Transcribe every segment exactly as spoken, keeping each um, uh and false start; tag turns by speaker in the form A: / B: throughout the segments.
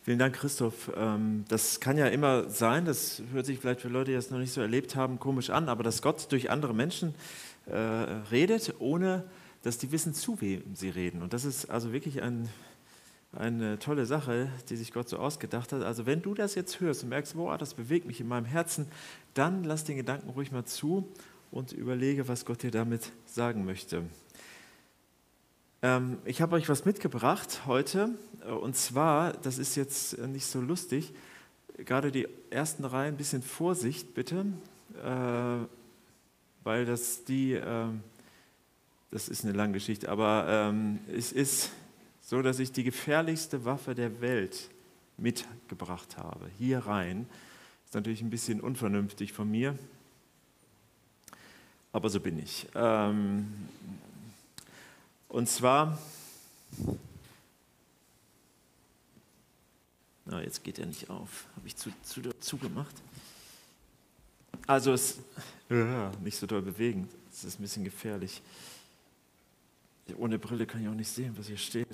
A: Vielen Dank, Christoph. Ähm, Das kann ja immer sein, das hört sich vielleicht für Leute, die das noch nicht so erlebt haben, komisch an, aber dass Gott durch andere Menschen äh, redet, ohne dass die wissen, zu wem sie reden. Und das ist also wirklich ein, eine tolle Sache, die sich Gott so ausgedacht hat. Also wenn du das jetzt hörst und merkst, boah, das bewegt mich in meinem Herzen, dann lass den Gedanken ruhig mal zu und überlege, was Gott dir damit sagen möchte. Ähm, ich habe euch was mitgebracht heute, und zwar, das ist jetzt nicht so lustig, gerade die ersten Reihen, ein bisschen Vorsicht bitte, äh, weil das die, äh, das ist eine lange Geschichte, aber ähm, es ist so, dass ich die gefährlichste Waffe der Welt mitgebracht habe, hier rein. Ist natürlich ein bisschen unvernünftig von mir, aber so bin ich. Ähm, und zwar, na, jetzt geht er nicht auf, habe ich zu, zu, zugemacht. Also es ja, nicht so doll bewegen, es ist ein bisschen gefährlich. Ohne Brille kann ich auch nicht sehen, was hier steht.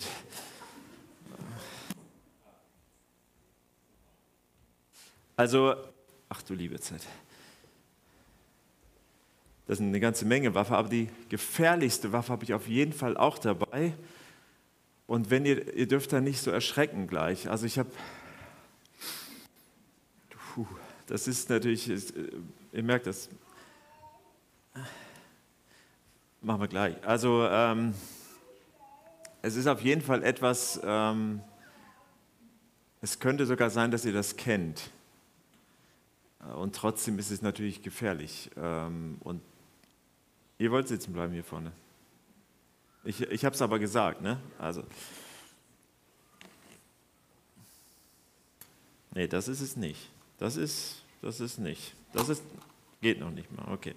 A: Also, ach du liebe Zeit. Das ist eine ganze Menge Waffe, aber die gefährlichste Waffe habe ich auf jeden Fall auch dabei. Und wenn ihr, ihr dürft da nicht so erschrecken gleich. Also ich habe, puh, das ist natürlich, ihr merkt das. Machen wir gleich. Also ähm, es ist auf jeden Fall etwas, ähm, es könnte sogar sein, dass ihr das kennt. Und trotzdem ist es natürlich gefährlich. Ähm, und ihr wollt sitzen bleiben hier vorne. Ich, ich habe es aber gesagt, ne? Also. Nee, das ist es nicht. Das ist, das ist nicht. Das ist, geht noch nicht mal, okay.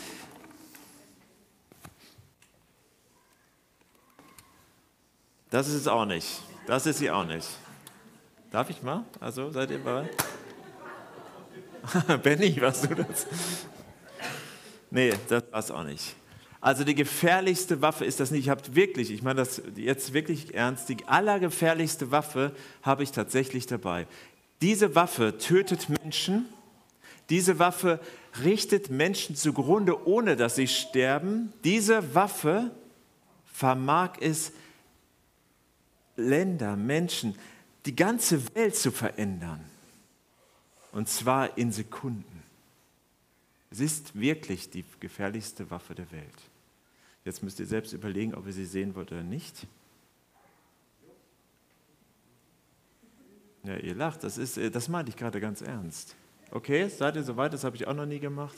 A: Das ist es auch nicht. Das ist sie auch nicht. Darf ich mal? Also, seid ihr bereit? Benny, warst du das? Nee, das war es auch nicht. Also die gefährlichste Waffe ist das nicht. Ich habe wirklich, ich meine das jetzt wirklich ernst, die allergefährlichste Waffe habe ich tatsächlich dabei. Diese Waffe tötet Menschen. Diese Waffe richtet Menschen zugrunde, ohne dass sie sterben. Diese Waffe vermag es, Länder, Menschen, die ganze Welt zu verändern. Und zwar in Sekunden. Es ist wirklich die gefährlichste Waffe der Welt. Jetzt müsst ihr selbst überlegen, ob ihr sie sehen wollt oder nicht. Ja, ihr lacht, das, ist, das meinte ich gerade ganz ernst. Okay, seid ihr soweit? Das habe ich auch noch nie gemacht.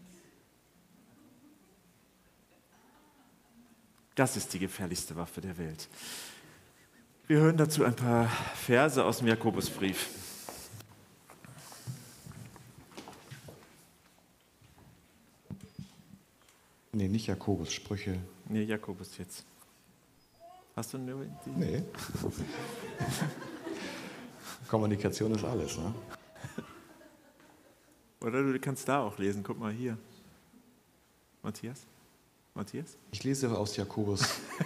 A: Das ist die gefährlichste Waffe der Welt. Wir hören dazu ein paar Verse aus dem Jakobusbrief.
B: Nee, nicht Jakobus, Sprüche.
A: Nee, Jakobus jetzt. Hast du eine die?
B: Nee. Kommunikation ist alles, ne?
A: Oder du kannst da auch lesen, guck mal hier. Matthias? Matthias?
B: Ich lese aus Jakobus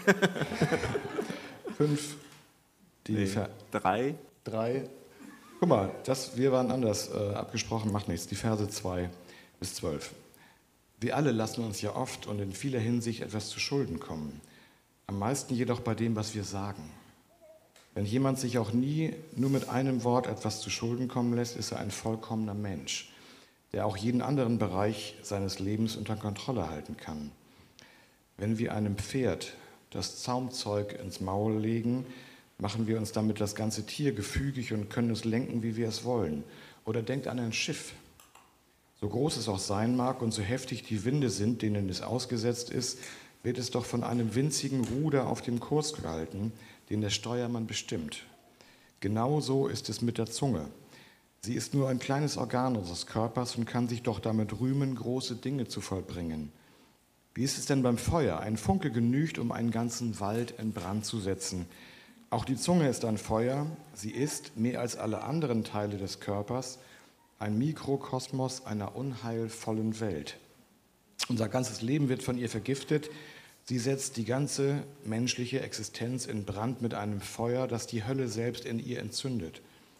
B: fünf, die
A: nee,
B: Ver-
A: drei.
B: drei. Guck mal, das, wir waren anders äh, abgesprochen, macht nichts. Die Verse zwei bis zwölf. Wir alle lassen uns ja oft und in vieler Hinsicht etwas zu Schulden kommen. Am meisten jedoch bei dem, was wir sagen. Wenn jemand sich auch nie nur mit einem Wort etwas zu Schulden kommen lässt, ist er ein vollkommener Mensch, der auch jeden anderen Bereich seines Lebens unter Kontrolle halten kann. Wenn wir einem Pferd das Zaumzeug ins Maul legen, machen wir uns damit das ganze Tier gefügig und können es lenken, wie wir es wollen. Oder denkt an ein Schiff. So groß es auch sein mag und so heftig die Winde sind, denen es ausgesetzt ist, wird es doch von einem winzigen Ruder auf dem Kurs gehalten, den der Steuermann bestimmt. Genauso ist es mit der Zunge. Sie ist nur ein kleines Organ unseres Körpers und kann sich doch damit rühmen, große Dinge zu vollbringen. Wie ist es denn beim Feuer? Ein Funke genügt, um einen ganzen Wald in Brand zu setzen. Auch die Zunge ist ein Feuer. Sie ist, mehr als alle anderen Teile des Körpers, ein Mikrokosmos einer unheilvollen Welt. Unser ganzes Leben wird von ihr vergiftet. Sie setzt die ganze menschliche Existenz in Brand mit einem Feuer, das die Hölle selbst in ihr entzündet.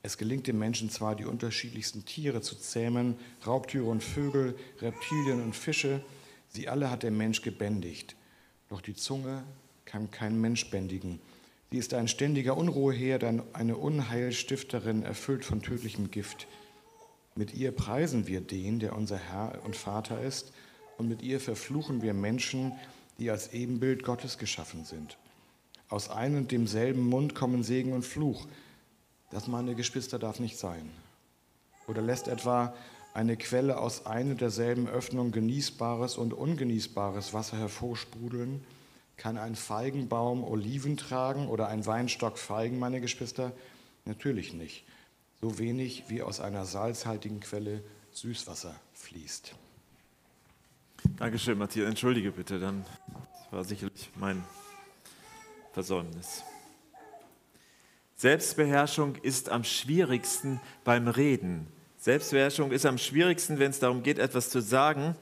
B: Es gelingt dem Menschen zwar, die unterschiedlichsten Tiere zu zähmen, Raubtiere und Vögel, Reptilien und Fische, sie alle hat der Mensch gebändigt. Doch die Zunge kann kein Mensch bändigen. Sie ist ein ständiger Unruheherd, eine Unheilstifterin, erfüllt von tödlichem Gift. Mit ihr preisen wir den, der unser Herr und Vater ist, und mit ihr verfluchen wir Menschen, die als Ebenbild Gottes geschaffen sind. Aus einem und demselben Mund kommen Segen und Fluch. Das, meine Geschwister, darf nicht sein. Oder lässt etwa eine Quelle aus einer derselben Öffnung genießbares und ungenießbares Wasser hervorsprudeln? Kann ein Feigenbaum Oliven tragen oder ein Weinstock Feigen, meine Geschwister? Natürlich nicht. So wenig wie aus einer salzhaltigen Quelle Süßwasser fließt.
A: Dankeschön, Matthias. Entschuldige bitte, dann das war sicherlich mein Versäumnis. Selbstbeherrschung ist am schwierigsten beim Reden. Selbstbeherrschung ist am schwierigsten, wenn es darum geht, etwas zu sagen.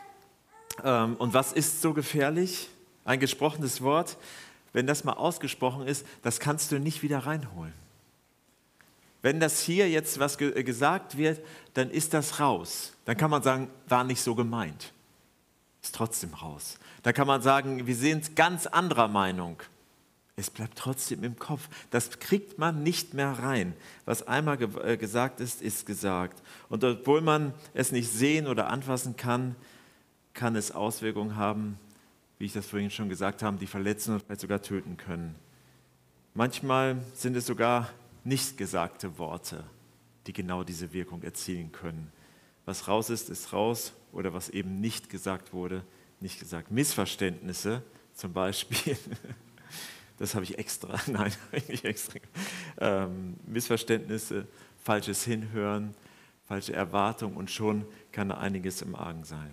A: Und was ist so gefährlich? Ein gesprochenes Wort, wenn das mal ausgesprochen ist, das kannst du nicht wieder reinholen. Wenn das hier jetzt was ge- gesagt wird, dann ist das raus. Dann kann man sagen, war nicht so gemeint. Ist trotzdem raus. Da kann man sagen, wir sind ganz anderer Meinung. Es bleibt trotzdem im Kopf. Das kriegt man nicht mehr rein. Was einmal ge- äh, gesagt ist, ist gesagt. Und obwohl man es nicht sehen oder anfassen kann, kann es Auswirkungen haben, wie ich das vorhin schon gesagt habe, die verletzen und vielleicht sogar töten können. Manchmal sind es sogar nicht gesagte Worte, die genau diese Wirkung erzielen können. Was raus ist, ist raus, oder was eben nicht gesagt wurde, nicht gesagt. Missverständnisse zum Beispiel, das habe ich extra, nein, nicht extra. Ähm, Missverständnisse, falsches Hinhören, falsche Erwartung, und schon kann da einiges im Argen sein.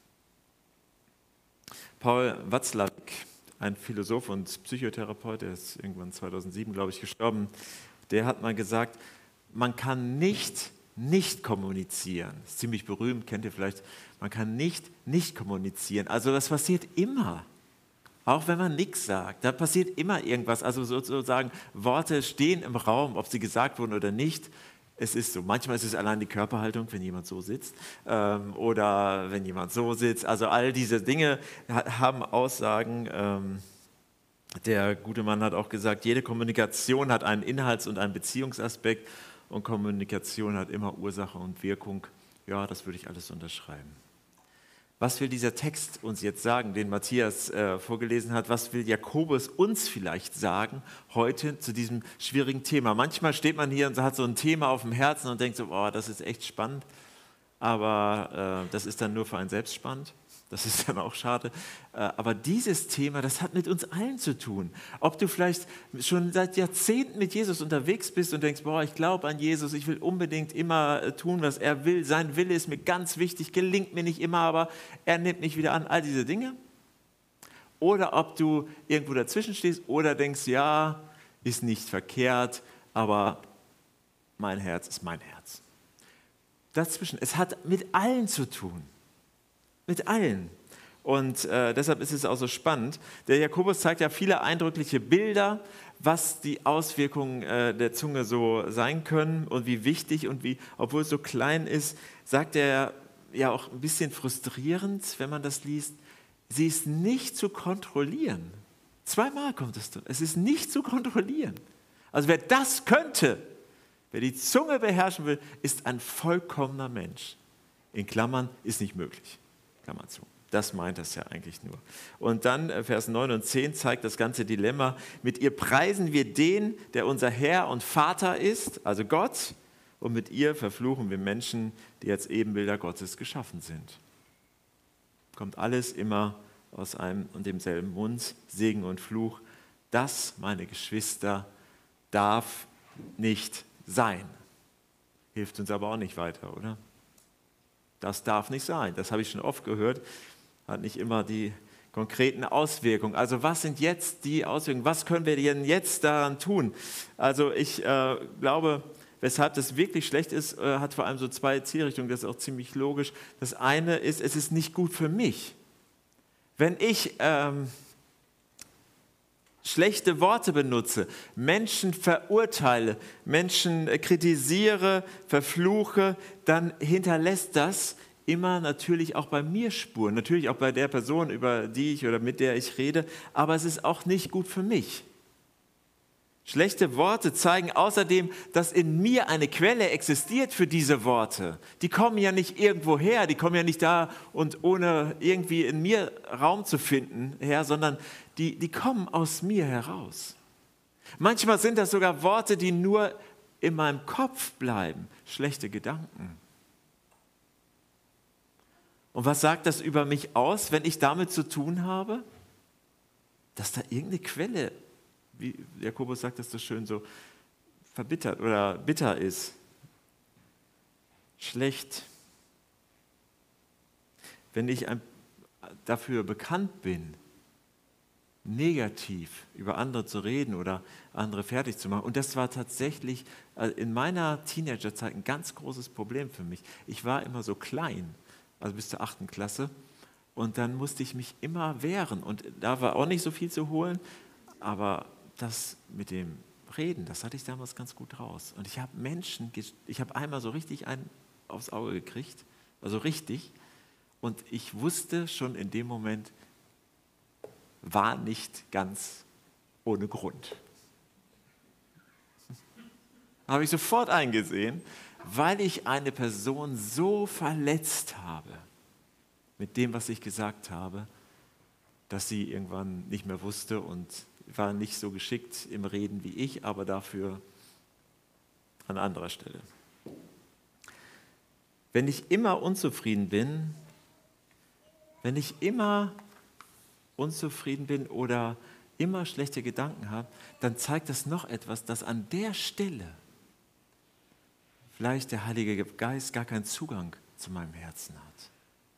A: Paul Watzlawick, ein Philosoph und Psychotherapeut, der ist irgendwann zweitausendsieben, glaube ich, gestorben, der hat mal gesagt, man kann nicht nicht kommunizieren. Das ist ziemlich berühmt, kennt ihr vielleicht. Man kann nicht nicht kommunizieren. Also das passiert immer. Auch wenn man nichts sagt, da passiert immer irgendwas. Also sozusagen, Worte stehen im Raum, ob sie gesagt wurden oder nicht. Es ist so. Manchmal ist es allein die Körperhaltung, wenn jemand so sitzt, ähm, oder wenn jemand so sitzt. Also all diese Dinge ha- haben Aussagen. Ähm, der gute Mann hat auch gesagt, jede Kommunikation hat einen Inhalts- und einen Beziehungsaspekt, und Kommunikation hat immer Ursache und Wirkung. Ja, das würde ich alles unterschreiben. Was will dieser Text uns jetzt sagen, den Matthias äh, vorgelesen hat? Was will Jakobus uns vielleicht sagen heute zu diesem schwierigen Thema? Manchmal steht man hier und hat so ein Thema auf dem Herzen und denkt so, oh, das ist echt spannend, aber äh, das ist dann nur für einen selbst spannend. Das ist dann auch schade. Äh, aber dieses Thema, das hat mit uns allen zu tun. Ob du vielleicht schon seit Jahrzehnten mit Jesus unterwegs bist und denkst, boah, ich glaube an Jesus, ich will unbedingt immer äh, tun, was er will. Sein Wille ist mir ganz wichtig, gelingt mir nicht immer, aber er nimmt mich wieder an. All diese Dinge. Oder ob du irgendwo dazwischen stehst oder denkst, ja, ist nicht verkehrt, aber mein Herz ist mein Herz. Dazwischen, es hat mit allen zu tun. Mit allen. Und äh, deshalb ist es auch so spannend. Der Jakobus zeigt ja viele eindrückliche Bilder, was die Auswirkungen äh, der Zunge so sein können und wie wichtig und wie, obwohl es so klein ist, sagt er ja auch ein bisschen frustrierend, wenn man das liest, sie ist nicht zu kontrollieren. Zweimal kommt es. Es ist nicht zu kontrollieren. Also wer das könnte, wer die Zunge beherrschen will, ist ein vollkommener Mensch. In Klammern ist nicht möglich. Klammer zu. Das meint das ja eigentlich nur. Und dann Vers neun und zehn zeigt das ganze Dilemma. Mit ihr preisen wir den, der unser Herr und Vater ist, also Gott, und mit ihr verfluchen wir Menschen, die als Ebenbilder Gottes geschaffen sind. Kommt alles immer aus einem und demselben Mund, Segen und Fluch. Das, meine Geschwister, darf nicht sein. Hilft uns aber auch nicht weiter, oder? Das darf nicht sein. Das habe ich schon oft gehört. Hat nicht immer die konkreten Auswirkungen. Also was sind jetzt die Auswirkungen? Was können wir denn jetzt daran tun? Also ich äh, glaube, weshalb das wirklich schlecht ist, äh, hat vor allem so zwei Zielrichtungen. Das ist auch ziemlich logisch. Das eine ist, es ist nicht gut für mich. Wenn ich ähm, schlechte Worte benutze, Menschen verurteile, Menschen kritisiere, verfluche, dann hinterlässt das immer natürlich auch bei mir Spuren, natürlich auch bei der Person, über die ich oder mit der ich rede, aber es ist auch nicht gut für mich. Schlechte Worte zeigen außerdem, dass in mir eine Quelle existiert für diese Worte. Die kommen ja nicht irgendwo her, die kommen ja nicht da und ohne irgendwie in mir Raum zu finden her, sondern die, die kommen aus mir heraus. Manchmal sind das sogar Worte, die nur in meinem Kopf bleiben, schlechte Gedanken. Und was sagt das über mich aus, wenn ich damit zu tun habe? Dass da irgendeine Quelle, wie Jakobus sagt das so schön, so verbittert oder bitter ist. Schlecht. Wenn ich ein, dafür bekannt bin, negativ über andere zu reden oder andere fertig zu machen. Und das war tatsächlich in meiner Teenagerzeit ein ganz großes Problem für mich. Ich war immer so klein, also bis zur achten Klasse. Und dann musste ich mich immer wehren. Und da war auch nicht so viel zu holen, aber das mit dem Reden, das hatte ich damals ganz gut raus. Und ich habe Menschen, ich habe einmal so richtig einen aufs Auge gekriegt, also richtig. Und ich wusste schon in dem Moment, war nicht ganz ohne Grund. Habe ich sofort eingesehen, weil ich eine Person so verletzt habe mit dem, was ich gesagt habe, dass sie irgendwann nicht mehr wusste und war nicht so geschickt im Reden wie ich, aber dafür an anderer Stelle. Wenn ich immer unzufrieden bin, wenn ich immer unzufrieden bin oder immer schlechte Gedanken habe, dann zeigt das noch etwas, dass an der Stelle vielleicht der Heilige Geist gar keinen Zugang zu meinem Herzen hat.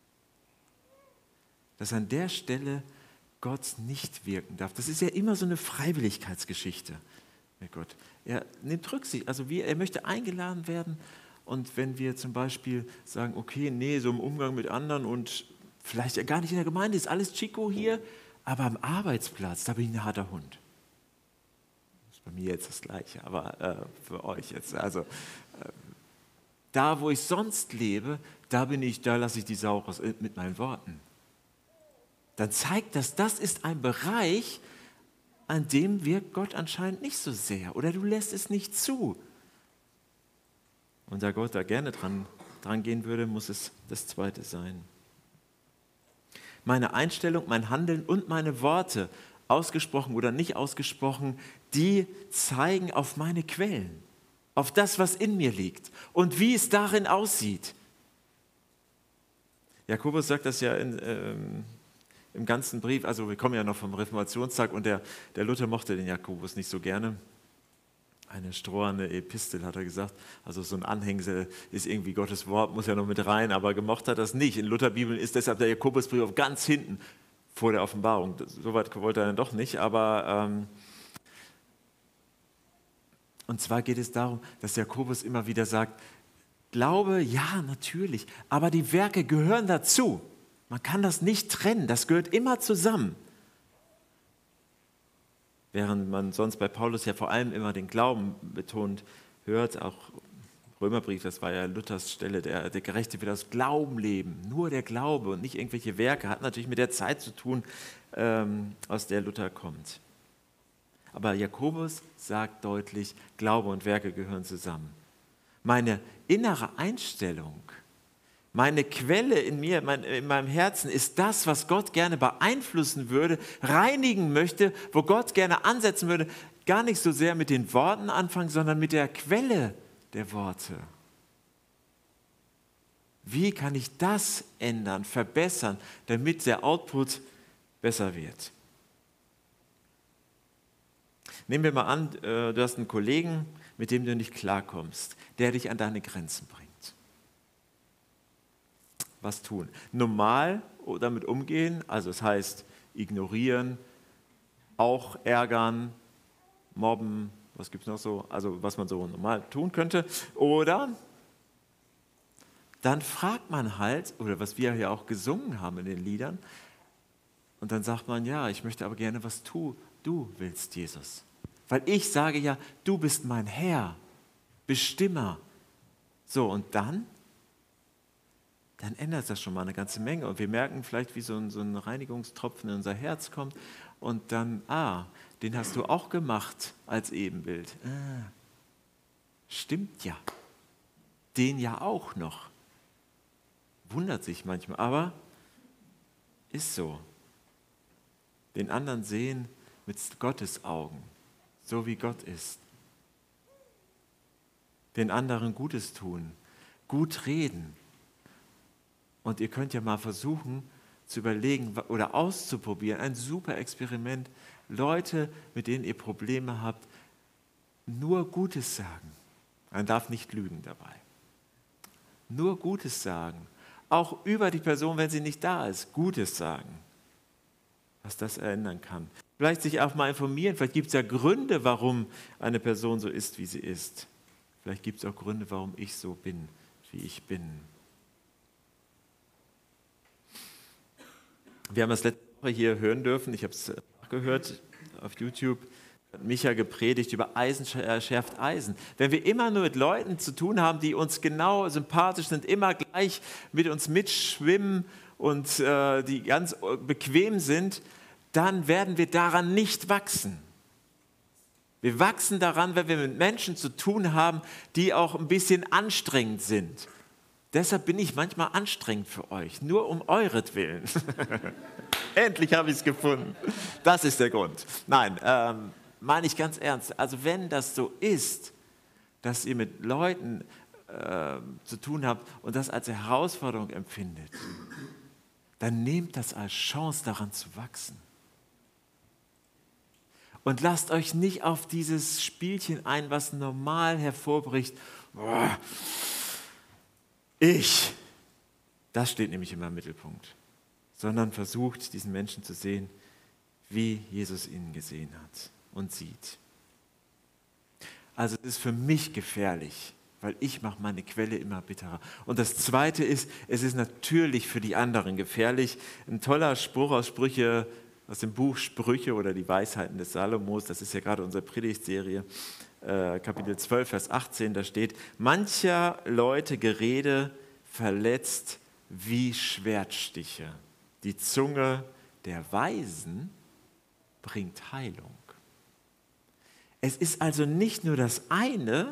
A: Dass an der Stelle Gott nicht wirken darf. Das ist ja immer so eine Freiwilligkeitsgeschichte mit Gott. Er nimmt Rücksicht, also wir, er möchte eingeladen werden und wenn wir zum Beispiel sagen, okay, nee, so im Umgang mit anderen und vielleicht ja gar nicht in der Gemeinde, ist alles Chico hier, aber am Arbeitsplatz, da bin ich ein harter Hund. Das ist bei mir jetzt das Gleiche, aber äh, für euch jetzt. Also äh, da, wo ich sonst lebe, da bin ich, da lasse ich die Sau raus mit meinen Worten. Dann zeigt das, das ist ein Bereich, an dem wirkt Gott anscheinend nicht so sehr oder du lässt es nicht zu. Und da Gott da gerne dran, dran gehen würde, muss es das Zweite sein. Meine Einstellung, mein Handeln und meine Worte, ausgesprochen oder nicht ausgesprochen, die zeigen auf meine Quellen, auf das, was in mir liegt und wie es darin aussieht. Jakobus sagt das ja in, ähm, im ganzen Brief, also wir kommen ja noch vom Reformationstag und der, der Luther mochte den Jakobus nicht so gerne. Eine stroherne Epistel, hat er gesagt. Also so ein Anhängsel ist irgendwie Gottes Wort, muss ja noch mit rein, aber gemocht hat das nicht. In Lutherbibeln ist deshalb der Jakobusbrief ganz hinten vor der Offenbarung. Soweit wollte er dann doch nicht, aber ähm, und zwar geht es darum, dass Jakobus immer wieder sagt, Glaube, ja, natürlich, aber die Werke gehören dazu. Man kann das nicht trennen, das gehört immer zusammen. Während man sonst bei Paulus ja vor allem immer den Glauben betont hört, auch Römerbrief, das war ja Luthers Stelle, der, der Gerechte wird aus Glauben leben, nur der Glaube und nicht irgendwelche Werke, hat natürlich mit der Zeit zu tun, ähm, aus der Luther kommt. Aber Jakobus sagt deutlich, Glaube und Werke gehören zusammen. Meine innere Einstellung, meine Quelle in mir, mein, in meinem Herzen ist das, was Gott gerne beeinflussen würde, reinigen möchte, wo Gott gerne ansetzen würde, gar nicht so sehr mit den Worten anfangen, sondern mit der Quelle der Worte. Wie kann ich das ändern, verbessern, damit der Output besser wird? Nehmen wir mal an, du hast einen Kollegen, mit dem du nicht klarkommst, der dich an deine Grenzen bringt. Was tun? Normal damit umgehen, also das heißt ignorieren, auch ärgern, mobben, was gibt es noch so, also was man so normal tun könnte. Oder dann fragt man halt, oder was wir ja auch gesungen haben in den Liedern, und dann sagt man, ja, ich möchte aber gerne was tu, du willst, Jesus. Weil ich sage ja, du bist mein Herr, Bestimmer. So, und dann? Dann ändert das schon mal eine ganze Menge. Und wir merken vielleicht, wie so ein, so ein Reinigungstropfen in unser Herz kommt. Und dann, ah, den hast du auch gemacht als Ebenbild. Ah, stimmt ja. Den ja auch noch. Wundert sich manchmal, aber ist so. Den anderen sehen mit Gottes Augen, so wie Gott ist. Den anderen Gutes tun, gut reden. Und ihr könnt ja mal versuchen zu überlegen oder auszuprobieren, ein super Experiment, Leute, mit denen ihr Probleme habt, nur Gutes sagen. Man darf nicht lügen dabei. Nur Gutes sagen. Auch über die Person, wenn sie nicht da ist, Gutes sagen. Was das ändern kann. Vielleicht sich auch mal informieren, vielleicht gibt es ja Gründe, warum eine Person so ist, wie sie ist. Vielleicht gibt es auch Gründe, warum ich so bin, wie ich bin. Wir haben das letzte Woche hier hören dürfen, ich habe es gehört auf YouTube, hat Micha gepredigt über Eisen schärft Eisen. Wenn wir immer nur mit Leuten zu tun haben, die uns genau sympathisch sind, immer gleich mit uns mitschwimmen und äh, die ganz bequem sind, dann werden wir daran nicht wachsen. Wir wachsen daran, wenn wir mit Menschen zu tun haben, die auch ein bisschen anstrengend sind. Deshalb bin ich manchmal anstrengend für euch, nur um euretwillen. Endlich habe ich es gefunden. Das ist der Grund. Nein, ähm, meine ich ganz ernst. Also wenn das so ist, dass ihr mit Leuten äh, zu tun habt und das als Herausforderung empfindet, dann nehmt das als Chance, daran zu wachsen. Und lasst euch nicht auf dieses Spielchen ein, was normal hervorbricht. Boah, ich, das steht nämlich immer im Mittelpunkt. Sondern versucht, diesen Menschen zu sehen, wie Jesus ihn gesehen hat und sieht. Also es ist für mich gefährlich, weil ich mache meine Quelle immer bitterer. Und das Zweite ist, es ist natürlich für die anderen gefährlich. Ein toller Spruch aus Sprüche, aus dem Buch Sprüche oder die Weisheiten des Salomos, das ist ja gerade unsere Predigtserie, äh, Kapitel zwölf, Vers achtzehn, da steht, mancher Leute Gerede verletzt wie Schwertstiche. Die Zunge der Weisen bringt Heilung. Es ist also nicht nur das eine,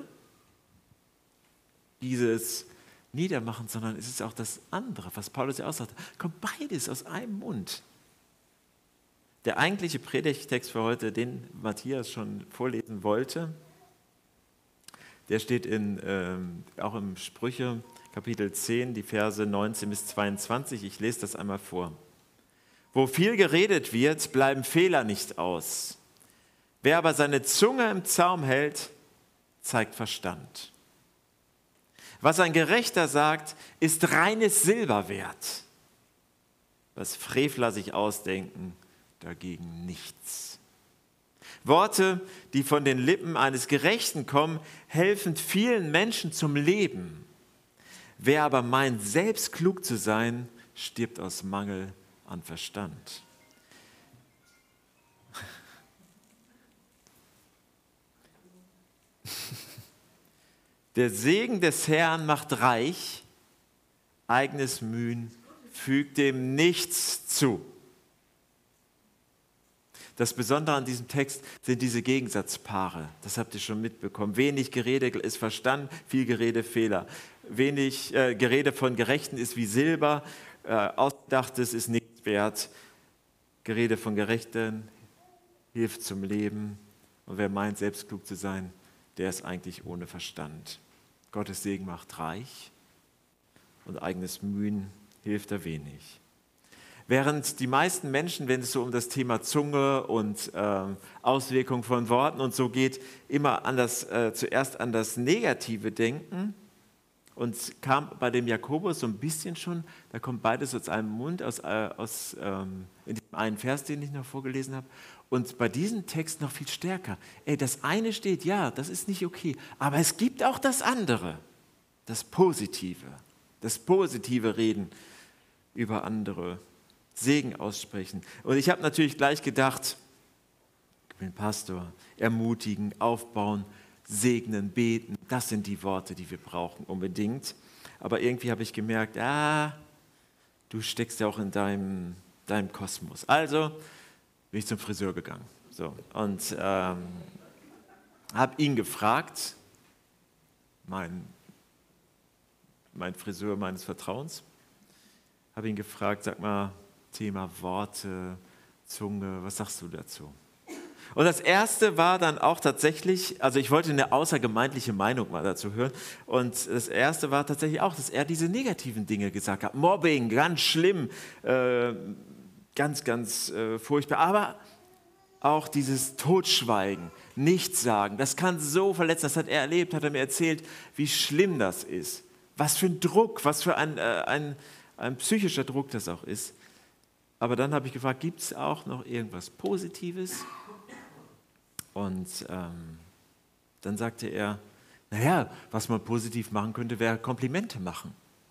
A: dieses Niedermachen, sondern es ist auch das andere, was Paulus ja auch sagt. Kommt beides aus einem Mund. Der eigentliche Predigttext für heute, den Matthias schon vorlesen wollte, der steht in, ähm, auch im Sprüche, Kapitel zehn, die Verse neunzehn bis zweiundzwanzig. Ich lese das einmal vor. Wo viel geredet wird, bleiben Fehler nicht aus. Wer aber seine Zunge im Zaum hält, zeigt Verstand. Was ein Gerechter sagt, ist reines Silber wert. Was Frevler sich ausdenken, dagegen nichts. Worte, die von den Lippen eines Gerechten kommen, helfen vielen Menschen zum Leben. Wer aber meint, selbst klug zu sein, stirbt aus Mangel an Verstand. Der Segen des Herrn macht reich, eigenes Mühen fügt dem nichts zu. Das Besondere an diesem Text sind diese Gegensatzpaare. Das habt ihr schon mitbekommen. Wenig Gerede ist Verstand, viel Gerede Fehler. Wenig äh, Gerede von Gerechten ist wie Silber, äh, Ausgedachtes ist nichts wert. Gerede von Gerechten hilft zum Leben. Und wer meint, selbst klug zu sein, der ist eigentlich ohne Verstand. Gottes Segen macht reich und eigenes Mühen hilft er wenig. Während die meisten Menschen, wenn es so um das Thema Zunge und äh, Auswirkungen von Worten und so geht, immer an das, äh, zuerst an das Negative denken und kam bei dem Jakobus so ein bisschen schon, da kommt beides aus einem Mund, aus, äh, aus ähm, in dem einen Vers, den ich noch vorgelesen habe, und bei diesem Text noch viel stärker. Ey, das eine steht, ja, das ist nicht okay, aber es gibt auch das andere, das Positive, das positive Reden über andere, Segen aussprechen. Und ich habe natürlich gleich gedacht, Ich bin Pastor. Ermutigen, aufbauen, segnen, beten. Das sind die Worte, die wir brauchen unbedingt. Aber irgendwie habe ich gemerkt, ah, du steckst ja auch in deinem, deinem Kosmos. Also bin ich zum Friseur gegangen. So, und ähm, habe ihn gefragt, mein, mein Friseur meines Vertrauens, habe ihn gefragt, sag mal, Thema Worte, Zunge, was sagst du dazu? Und das Erste war dann auch tatsächlich, also ich wollte eine außergemeindliche Meinung mal dazu hören, und das Erste war tatsächlich auch, dass er diese negativen Dinge gesagt hat. Mobbing, ganz schlimm, äh, ganz, ganz äh, furchtbar, aber auch dieses Totschweigen, nichts sagen, das kann so verletzen, das hat er erlebt, hat er mir erzählt, wie schlimm das ist, was für ein Druck, was für ein, äh, ein, ein psychischer Druck das auch ist. Aber dann habe ich gefragt, gibt es auch noch irgendwas Positives? Und ähm, dann sagte er, naja, was man positiv machen könnte, wäre Komplimente machen.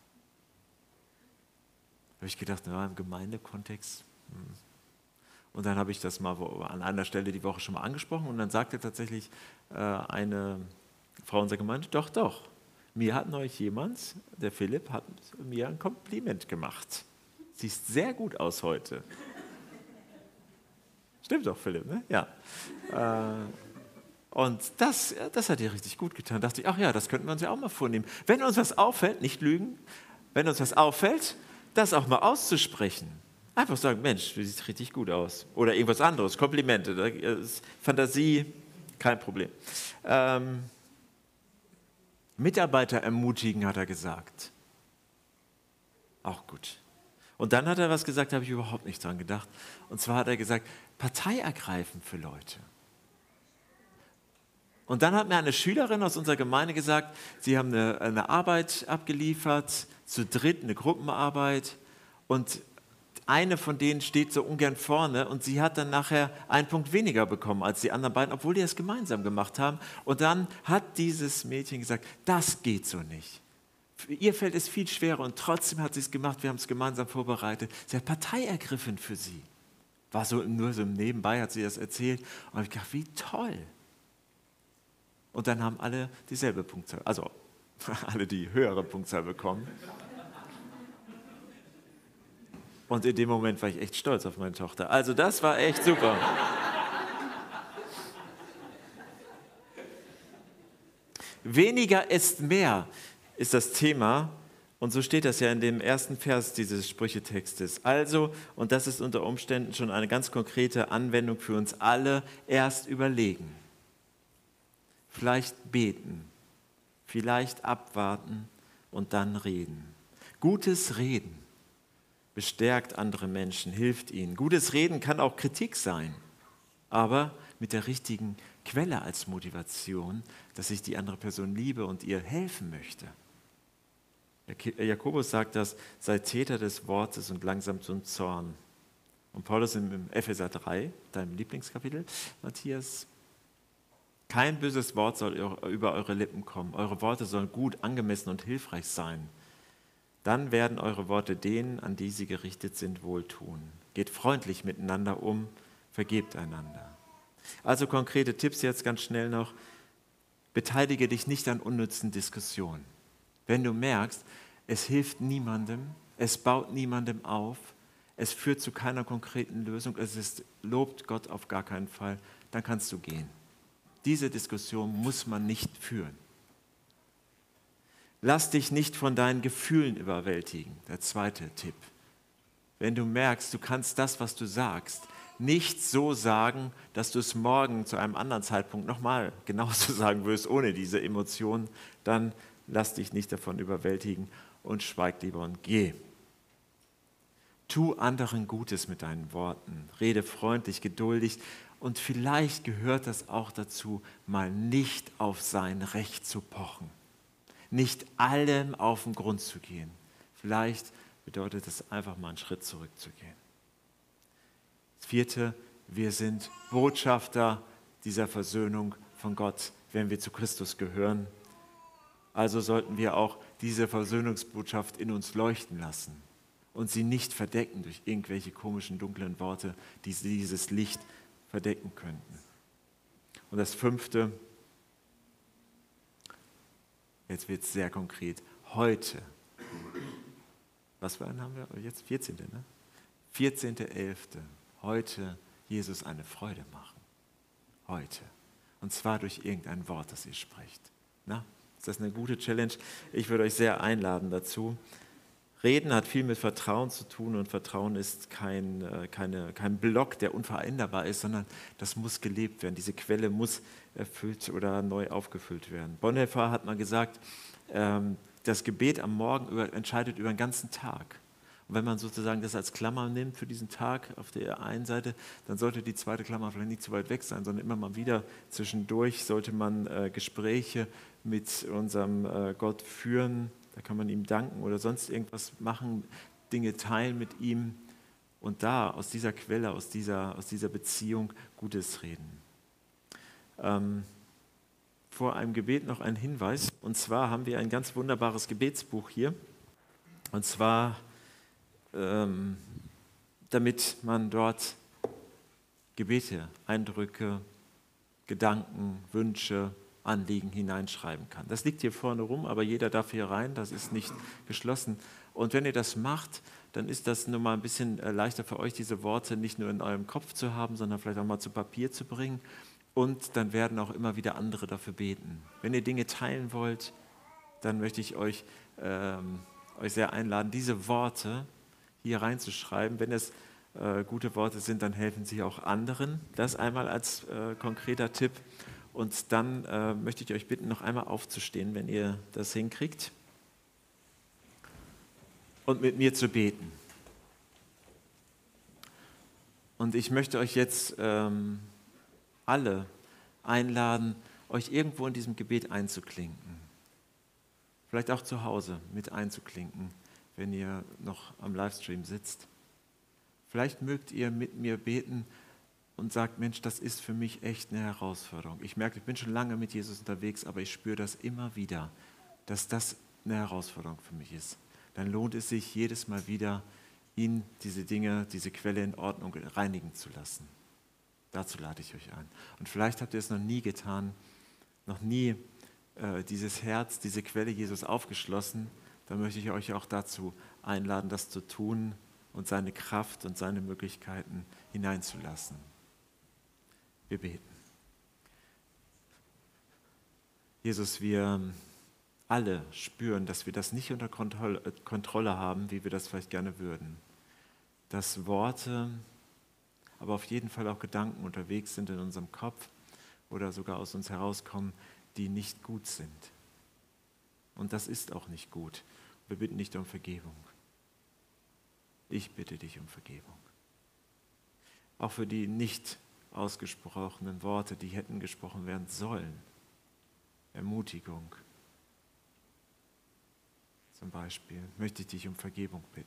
A: Da habe ich gedacht, na, im Gemeindekontext. Hm. Und dann habe ich das mal wo, an einer Stelle die Woche schon mal angesprochen. Und dann sagte tatsächlich äh, eine Frau unserer Gemeinde, doch, doch, mir hat neulich jemand, der Philipp, hat mir ein Kompliment gemacht. Siehst sehr gut aus heute. Stimmt doch, Philipp, ne? Ja. Äh, und das, das hat ihr richtig gut getan. Da dachte ich, ach ja, das könnten wir uns ja auch mal vornehmen. Wenn uns was auffällt, nicht lügen, wenn uns was auffällt, das auch mal auszusprechen. Einfach sagen, Mensch, du siehst richtig gut aus. Oder irgendwas anderes, Komplimente, Fantasie, kein Problem. Ähm, Mitarbeiter ermutigen, hat er gesagt. Auch gut. Und dann hat er was gesagt, da habe ich überhaupt nicht dran gedacht. Und zwar hat er gesagt, Partei ergreifen für Leute. Und dann hat mir eine Schülerin aus unserer Gemeinde gesagt, sie haben eine, eine Arbeit abgeliefert, zu dritt, eine Gruppenarbeit. Und eine von denen steht so ungern vorne und sie hat dann nachher einen Punkt weniger bekommen als die anderen beiden, obwohl die das gemeinsam gemacht haben. Und dann hat dieses Mädchen gesagt, das geht so nicht. Ihr fällt es viel schwerer und trotzdem hat sie es gemacht, wir haben es gemeinsam vorbereitet. Sie hat Partei ergriffen für sie. War so nur so nebenbei, hat sie das erzählt. Und habe ich gedacht, wie toll. Und dann haben alle dieselbe Punktzahl, also alle die höhere Punktzahl bekommen. Und in dem Moment war ich echt stolz auf meine Tochter. Also das war echt super. Weniger ist mehr ist das Thema. Und so steht das ja in dem ersten Vers dieses Sprüchetextes. Also, und das ist unter Umständen schon eine ganz konkrete Anwendung für uns alle, erst überlegen. Vielleicht beten, vielleicht abwarten und dann reden. Gutes Reden bestärkt andere Menschen, hilft ihnen. Gutes Reden kann auch Kritik sein, aber mit der richtigen Quelle als Motivation, dass ich die andere Person liebe und ihr helfen möchte. Jakobus sagt das, sei Täter des Wortes und langsam zum Zorn. Und Paulus im Epheser drei, deinem Lieblingskapitel, Matthias, kein böses Wort soll über eure Lippen kommen. Eure Worte sollen gut, angemessen und hilfreich sein. Dann werden eure Worte denen, an die sie gerichtet sind, wohltun. Geht freundlich miteinander um, vergebt einander. Also konkrete Tipps jetzt ganz schnell noch. Beteilige dich nicht an unnützen Diskussionen. Wenn du merkst, es hilft niemandem, es baut niemandem auf, es führt zu keiner konkreten Lösung, es ist, lobt Gott auf gar keinen Fall, dann kannst du gehen. Diese Diskussion muss man nicht führen. Lass dich nicht von deinen Gefühlen überwältigen. Der zweite Tipp. Wenn du merkst, du kannst das, was du sagst, nicht so sagen, dass du es morgen zu einem anderen Zeitpunkt nochmal genauso sagen wirst, ohne diese Emotionen, dann lass dich nicht davon überwältigen und schweig lieber und geh. Tu anderen Gutes mit deinen Worten. Rede freundlich, geduldig und vielleicht gehört das auch dazu, mal nicht auf sein Recht zu pochen. Nicht allem auf den Grund zu gehen. Vielleicht bedeutet es einfach mal einen Schritt zurückzugehen. Das vierte, wir sind Botschafter dieser Versöhnung von Gott, wenn wir zu Christus gehören. Also sollten wir auch diese Versöhnungsbotschaft in uns leuchten lassen und sie nicht verdecken durch irgendwelche komischen, dunklen Worte, die dieses Licht verdecken könnten. Und das fünfte, jetzt wird es sehr konkret, heute, was für einen haben wir jetzt? vierzehnten ne? vierzehnten elften heute Jesus eine Freude machen. Heute. Und zwar durch irgendein Wort, das ihr sprecht. Na, ist das eine gute Challenge? Ich würde euch sehr einladen dazu. Reden hat viel mit Vertrauen zu tun und Vertrauen ist kein, keine, kein Block, der unveränderbar ist, sondern das muss gelebt werden. Diese Quelle muss erfüllt oder neu aufgefüllt werden. Bonhoeffer hat mal gesagt, das Gebet am Morgen entscheidet über den ganzen Tag. Und wenn man sozusagen das als Klammer nimmt für diesen Tag auf der einen Seite, dann sollte die zweite Klammer vielleicht nicht zu weit weg sein, sondern immer mal wieder zwischendurch sollte man äh, Gespräche mit unserem äh, Gott führen. Da kann man ihm danken oder sonst irgendwas machen, Dinge teilen mit ihm und da aus dieser Quelle, aus dieser, aus dieser Beziehung Gutes reden. Ähm, vor einem Gebet noch ein Hinweis. Und zwar haben wir ein ganz wunderbares Gebetsbuch hier. Und zwar, ähm, damit man dort Gebete, Eindrücke, Gedanken, Wünsche, Anliegen hineinschreiben kann. Das liegt hier vorne rum, aber jeder darf hier rein, das ist nicht geschlossen. Und wenn ihr das macht, dann ist das nun mal ein bisschen leichter für euch, diese Worte nicht nur in eurem Kopf zu haben, sondern vielleicht auch mal zu Papier zu bringen. Und dann werden auch immer wieder andere dafür beten. Wenn ihr Dinge teilen wollt, dann möchte ich euch, ähm, euch sehr einladen, diese Worte hier reinzuschreiben. Wenn es äh, gute Worte sind, dann helfen sie auch anderen. Das einmal als äh, konkreter Tipp. Und dann äh, möchte ich euch bitten, noch einmal aufzustehen, wenn ihr das hinkriegt. Und mit mir zu beten. Und ich möchte euch jetzt ähm, alle einladen, euch irgendwo in diesem Gebet einzuklinken. Vielleicht auch zu Hause mit einzuklinken, wenn ihr noch am Livestream sitzt. Vielleicht mögt ihr mit mir beten und sagt, Mensch, das ist für mich echt eine Herausforderung. Ich merke, ich bin schon lange mit Jesus unterwegs, aber ich spüre das immer wieder, dass das eine Herausforderung für mich ist. Dann lohnt es sich jedes Mal wieder, ihn diese Dinge, diese Quelle in Ordnung reinigen zu lassen. Dazu lade ich euch ein. Und vielleicht habt ihr es noch nie getan, noch nie äh, dieses Herz, diese Quelle Jesus aufgeschlossen. Dann möchte ich euch auch dazu einladen, das zu tun und seine Kraft und seine Möglichkeiten hineinzulassen. Wir beten. Jesus, wir alle spüren, dass wir das nicht unter Kontrolle haben, wie wir das vielleicht gerne würden. Dass Worte, aber auf jeden Fall auch Gedanken unterwegs sind in unserem Kopf oder sogar aus uns herauskommen, die nicht gut sind. Und das ist auch nicht gut. Wir bitten dich um Vergebung. Ich bitte dich um Vergebung. Auch für die nicht ausgesprochenen Worte, die hätten gesprochen werden sollen. Ermutigung. Zum Beispiel möchte ich dich um Vergebung bitten.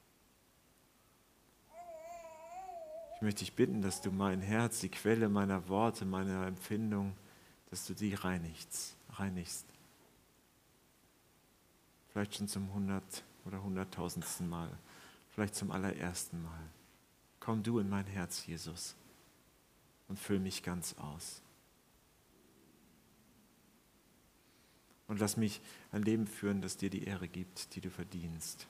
A: Ich möchte dich bitten, dass du mein Herz, die Quelle meiner Worte, meiner Empfindung, dass du die reinigst, reinigst. Vielleicht schon zum hundert oder hunderttausendsten Mal, vielleicht zum allerersten Mal. Komm du in mein Herz, Jesus, und füll mich ganz aus. Und lass mich ein Leben führen, das dir die Ehre gibt, die du verdienst.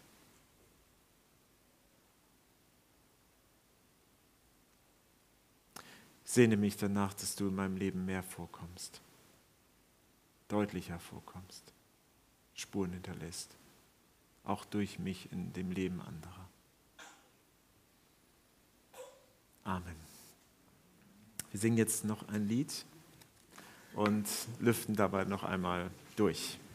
A: Ich sehne mich danach, dass du in meinem Leben mehr vorkommst, deutlicher vorkommst, Spuren hinterlässt, auch durch mich in dem Leben anderer. Amen. Wir singen jetzt noch ein Lied und lüften dabei noch einmal durch.